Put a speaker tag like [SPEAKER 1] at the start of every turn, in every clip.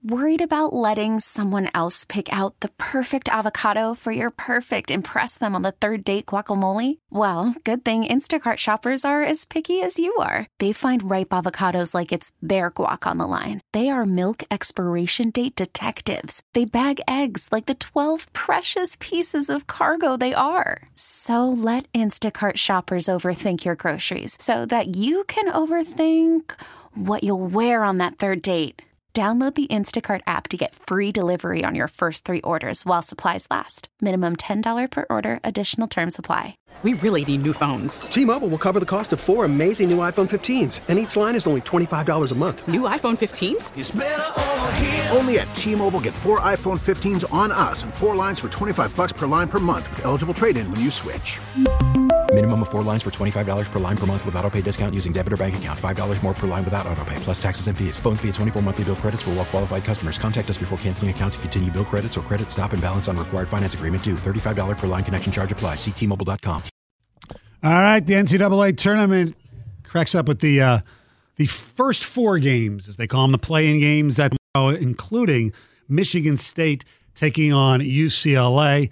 [SPEAKER 1] Worried about letting someone else pick out the perfect avocado for your perfect impress them on the third date guacamole? Well, good thing Instacart shoppers are as picky as you are. They find ripe avocados like it's their guac on the line. They are milk expiration date detectives. They bag eggs like the 12 precious pieces of cargo they are. So let Instacart shoppers overthink your groceries so that you can overthink what you'll wear on that third date. Download the Instacart app to get free delivery on your first 3 orders while supplies last. Minimum $10 per order. Additional terms apply.
[SPEAKER 2] We really need new phones.
[SPEAKER 3] T-Mobile will cover the cost of 4 amazing new iPhone 15s, and each line is only $25 a month.
[SPEAKER 2] New iPhone 15s?
[SPEAKER 4] It's better over here.
[SPEAKER 5] Only at T-Mobile, get 4 iPhone 15s on us and 4 lines for $25 per line per month with eligible trade-in when you switch.
[SPEAKER 6] Minimum of 4 lines for $25 per line per month with autopay discount using debit or bank account. $5 more per line without autopay, plus taxes and fees. Phone fee at 24 monthly bill credits for well-qualified customers. Contact us before canceling account to continue bill credits or credit stop and balance on required finance agreement due. $35 per line connection charge applies. See T-Mobile.com.
[SPEAKER 7] All right, the NCAA tournament cracks up with the first 4 games, as they call them, the play-in games, that including Michigan State taking on UCLA.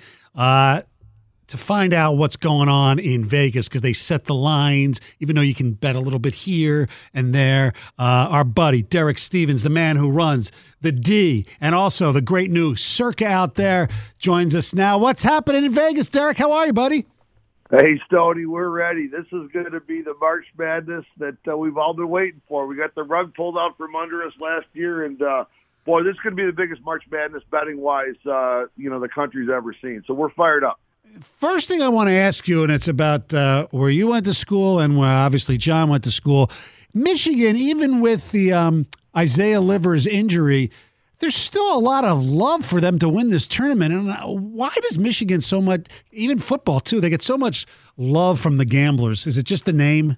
[SPEAKER 7] To find out what's going on in Vegas, because they set the lines, even though you can bet a little bit here and there. Our buddy, Derek Stevens, the man who runs the D, and also the great new Circa out there, joins us now. What's happening in Vegas, Derek? How are you, buddy?
[SPEAKER 8] Hey, Stoney, we're ready. This is going to be the March Madness that we've all been waiting for. We got the rug pulled out from under us last year, and, boy, this is going to be the biggest March Madness betting-wise, the country's ever seen. So we're fired up.
[SPEAKER 7] First thing I want to ask you, and it's about where you went to school and where obviously John went to school. Michigan, even with the Isaiah Livers injury, there's still a lot of love for them to win this tournament. And why does Michigan so much, even football too, they get so much love from the gamblers? Is it just the name?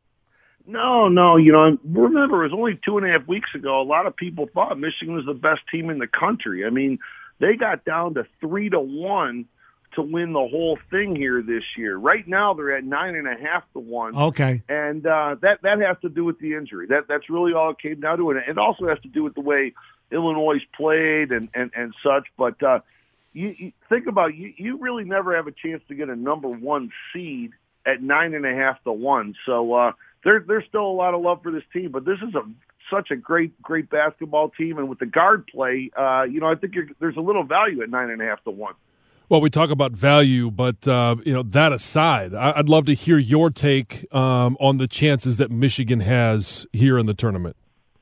[SPEAKER 8] No. Remember, it was only 2.5 weeks ago. A lot of people thought Michigan was the best team in the country. I mean, they got down to 3-1 to win the whole thing here this year. Right now, they're at 9.5 to 1.
[SPEAKER 7] Okay,
[SPEAKER 8] and that has to do with the injury. That's really all it came down to, and it also has to do with the way Illinois played and such. But you think about you really never have a chance to get a number 1 seed at 9.5 to 1. So there's still a lot of love for this team. But this is such a great basketball team, and with the guard play, I think there's a little value at 9.5 to 1.
[SPEAKER 9] Well, we talk about value, but that aside, I'd love to hear your take on the chances that Michigan has here in the tournament.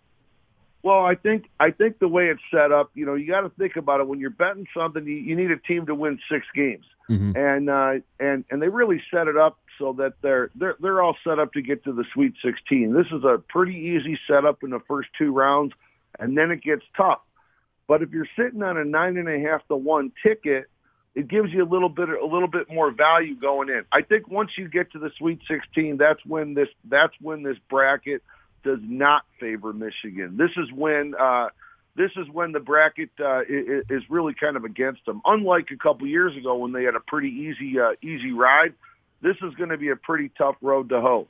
[SPEAKER 8] Well, I think the way it's set up, you got to think about it. When you're betting something, you need a team to win 6 games, and they really set it up so that they're all set up to get to the Sweet 16. This is a pretty easy setup in the first 2 rounds, and then it gets tough. But if you're sitting on a 9.5 to 1 ticket, it gives you a little bit more value going in. I think once you get to the Sweet 16, that's when this bracket does not favor Michigan. This is when the bracket is really kind of against them. Unlike a couple years ago when they had a pretty easy ride, this is going to be a pretty tough road to hoe.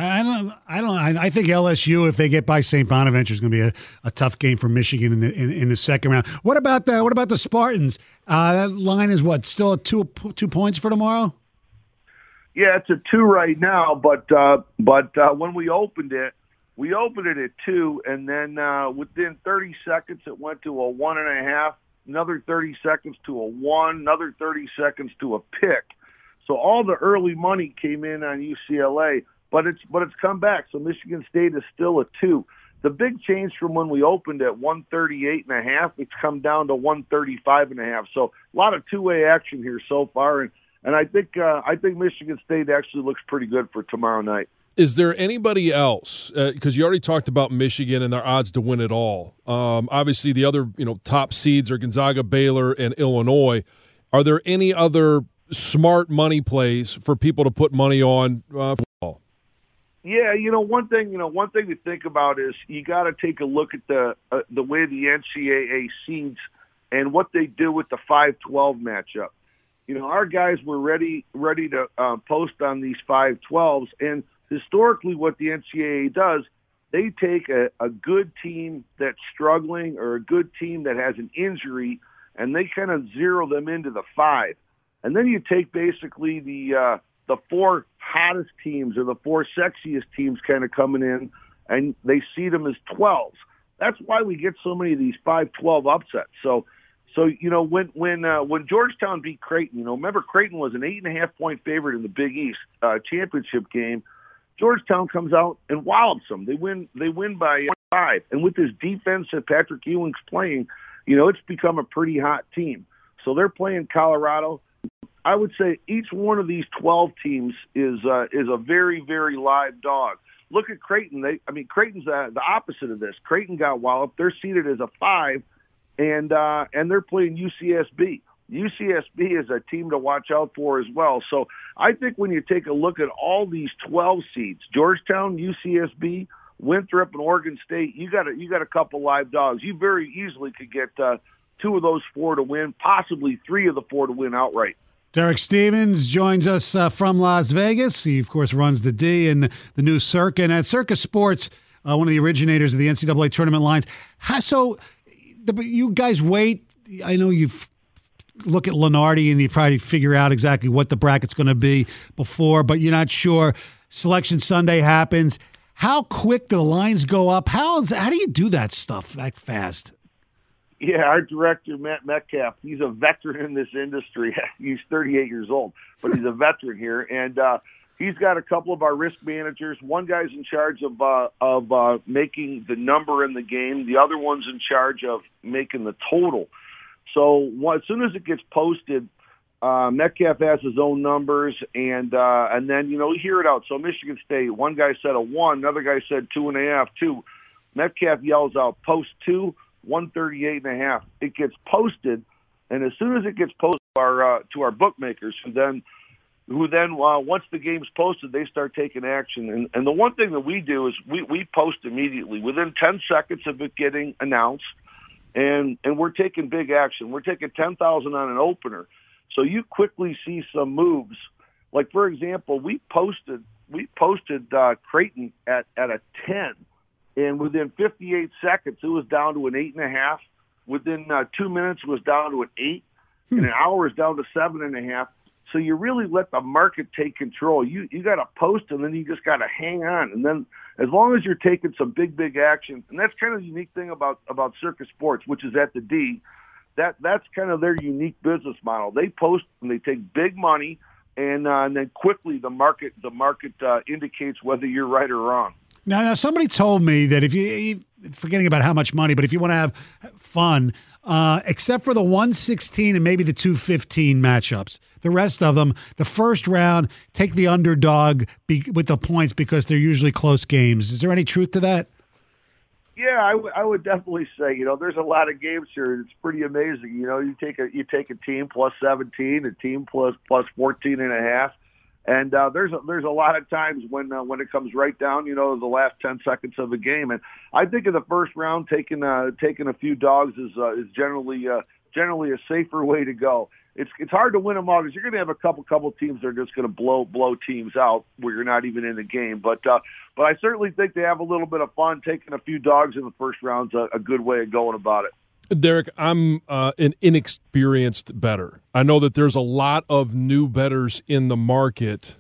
[SPEAKER 7] I think LSU, if they get by St. Bonaventure, is going to be a tough game for Michigan in the second round. What about the Spartans? That line is what, still at 2 points for tomorrow?
[SPEAKER 8] Yeah, it's a 2 right now. But when we opened it at 2, and then within 30 seconds it went to a 1.5. Another 30 seconds to a 1. Another 30 seconds to a pick. So all the early money came in on UCLA. But it's come back. So Michigan State is still a 2. The big change from when we opened at 138.5, it's come down to 135.5. So a lot of two-way action here so far, and I think Michigan State actually looks pretty good for tomorrow night.
[SPEAKER 9] Is there anybody else? Because you already talked about Michigan and their odds to win it all. Obviously, the other top seeds are Gonzaga, Baylor, and Illinois. Are there any other smart money plays for people to put money on?
[SPEAKER 8] Yeah, one thing to think about is you got to take a look at the way the NCAA seeds and what they do with the 5-12 matchup. Our guys were ready to post on these 5-12s, and historically, what the NCAA does, they take a good team that's struggling or a good team that has an injury, and they kind of zero them into the 5. And then you take basically the 4 hottest teams or the 4 sexiest teams kind of coming in, and they seed them as 12s. That's why we get so many of these 5-12 upsets. So when Georgetown beat Creighton, remember Creighton was an 8.5-point favorite in the Big East championship game. Georgetown comes out and wallops them. They win by 5. And with this defense that Patrick Ewing's playing, it's become a pretty hot team. So they're playing Colorado. I would say each one of these 12 teams is a very, very live dog. Look at Creighton. Creighton's the opposite of this. Creighton got walloped. They're seated as a 5, and they're playing UCSB. UCSB is a team to watch out for as well. So I think when you take a look at all these 12 seeds, Georgetown, UCSB, Winthrop, and Oregon State, you got a couple live dogs. You very easily could get 2 of those 4 to win, possibly 3 of the 4 to win outright.
[SPEAKER 7] Derek Stevens joins us from Las Vegas. He, of course, runs the D in the new Circa. And at Circa Sports, one of the originators of the NCAA tournament lines. You guys wait. I know you look at Lunardi and you probably figure out exactly what the bracket's going to be before, but you're not sure. Selection Sunday happens. How quick do the lines go up? How do you do that stuff that fast?
[SPEAKER 8] Yeah, our director, Matt Metcalf, he's a veteran in this industry. He's 38 years old, but he's a veteran here. And he's got a couple of our risk managers. One guy's in charge of making the number in the game. The other one's in charge of making the total. So as soon as it gets posted, Metcalf has his own numbers, and then, you hear it out. So Michigan State, one guy said a 1, another guy said 2.5, 2. Metcalf yells out, post 2. 138.5. It gets posted, and as soon as it gets posted to our bookmakers, who then once the game's posted, they start taking action. And the one thing that we do is we post immediately within 10 seconds of it getting announced, and we're taking big action. We're taking 10,000 on an opener, so you quickly see some moves. Like for example, we posted Creighton at a 10. And within 58 seconds, it was down to an 8.5. Within 2 minutes, it was down to an 8. In an hour, it's down to 7.5. So you really let the market take control. You got to post, and then you just got to hang on. And then as long as you're taking some big action, and that's kind of the unique thing about Circa Sports, which is at the D, that's kind of their unique business model. They post and they take big money, and then quickly the market indicates whether you're right or wrong.
[SPEAKER 7] Now, somebody told me that if you forgetting about how much money, but if you want to have fun, except for the 116 and maybe the 215 matchups, the rest of them, the first round, take the underdog with the points because they're usually close games. Is there any truth to that?
[SPEAKER 8] Yeah, I would definitely say, there's a lot of games here. It's pretty amazing. You take a team plus 17, a team plus 14.5. And there's a lot of times when it comes right down, the last 10 seconds of a game. And I think in the first round, taking a few dogs is generally a safer way to go. It's hard to win them all because you're going to have a couple teams that are just going to blow teams out where you're not even in the game. But I certainly think they have a little bit of fun. Taking a few dogs in the first round's a good way of going about it.
[SPEAKER 9] Derek, I'm an inexperienced bettor. I know that there's a lot of new bettors in the market,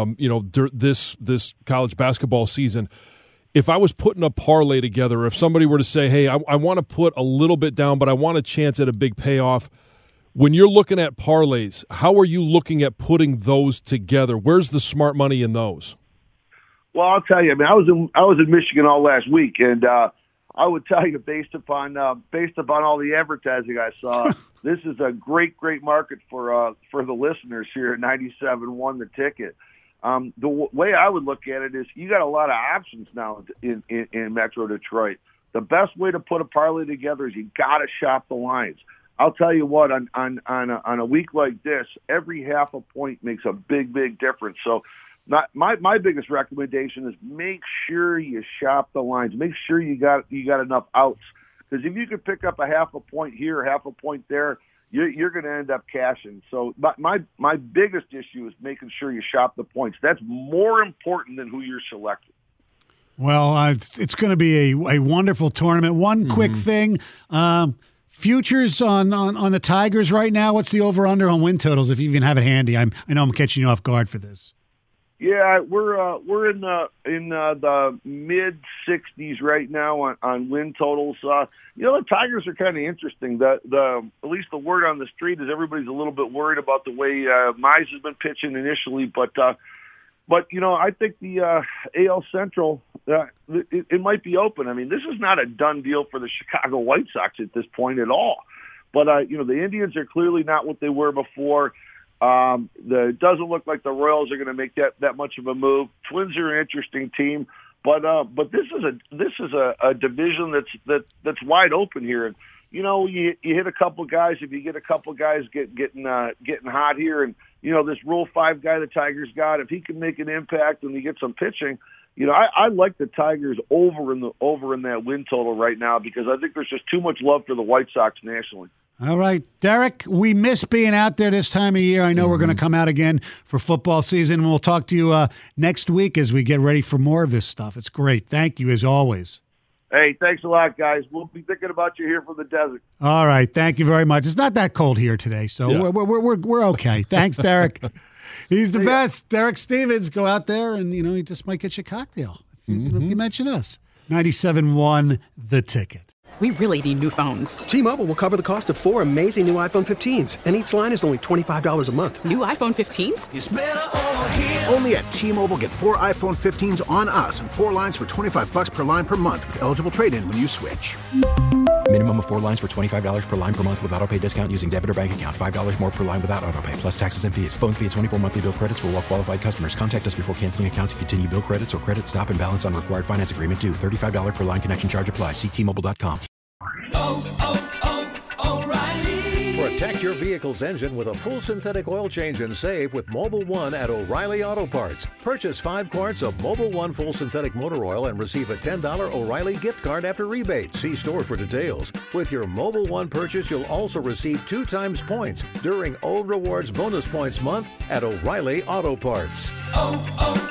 [SPEAKER 9] this college basketball season. If I was putting a parlay together, if somebody were to say, hey, I want to put a little bit down, but I want a chance at a big payoff, when you're looking at parlays, how are you looking at putting those together? Where's the smart money in those?
[SPEAKER 8] Well, I'll tell you, I was in Michigan all last week, and I would tell you, based upon all the advertising I saw, this is a great market for the listeners here at 97.1 The Ticket. The way I would look at it is you got a lot of options now in Metro Detroit. The best way to put a parlay together is you got to shop the lines. I'll tell you what, on a week like this, every half a point makes a big difference. So. My biggest recommendation is make sure you shop the lines. Make sure you got enough outs, because if you could pick up a half a point here, half a point there, you're going to end up cashing. So my biggest issue is making sure you shop the points. That's more important than who you're selecting.
[SPEAKER 7] Well, it's going to be a wonderful tournament. One quick thing. Futures on the Tigers right now. What's the over/under on win totals? If you even have it handy, I know I'm catching you off guard for this.
[SPEAKER 8] Yeah, we're in the mid 60s right now on win totals. The Tigers are kind of interesting. The at least the word on the street is everybody's a little bit worried about the way Mize has been pitching initially, but I think the AL Central it might be open. I mean, this is not a done deal for the Chicago White Sox at this point at all. But the Indians are clearly not what they were before. It doesn't look like the Royals are going to make that much of a move. Twins are an interesting team, but this is a division that's wide open here. And you hit a couple guys. If you get a couple guys getting hot here, and this Rule 5 guy the Tigers got, if he can make an impact and he gets some pitching, I like the Tigers over in that win total right now because I think there's just too much love for the White Sox nationally.
[SPEAKER 7] All right, Derek, we miss being out there this time of year. I know we're going to come out again for football season. We'll talk to you next week as we get ready for more of this stuff. It's great. Thank you, as always.
[SPEAKER 8] Hey, thanks a lot, guys. We'll be thinking about you here from the desert.
[SPEAKER 7] All right, thank you very much. It's not that cold here today, so we're okay. Thanks, Derek. He's the best. Derek Stevens, go out there and, he just might get you a cocktail. You mention us. 97.1 The Ticket.
[SPEAKER 2] We really need new phones.
[SPEAKER 3] T-Mobile will cover the cost of 4 amazing new iPhone 15s, and each line is only $25 a month.
[SPEAKER 2] New iPhone 15s?
[SPEAKER 5] It's better over here. Only at T-Mobile, get 4 iPhone 15s on us and 4 lines for $25 per line per month with eligible trade-in when you switch.
[SPEAKER 6] Minimum of 4 lines for $25 per line per month with autopay discount using debit or bank account. $5 more per line without autopay, plus taxes and fees. Phone fee at 24 monthly bill credits for well-qualified customers. Contact us before canceling account to continue bill credits or credit stop and balance on required finance agreement due. $35 per line connection charge applies. See T-Mobile.com.
[SPEAKER 4] O'Reilly. Protect your vehicle's engine with a full synthetic oil change and save with Mobil 1 at O'Reilly Auto Parts. Purchase 5 quarts of Mobil 1 full synthetic motor oil and receive a $10 O'Reilly gift card after rebate. See store for details. With your Mobil 1 purchase, you'll also receive 2 times points during O Rewards Bonus Points Month at O'Reilly Auto Parts.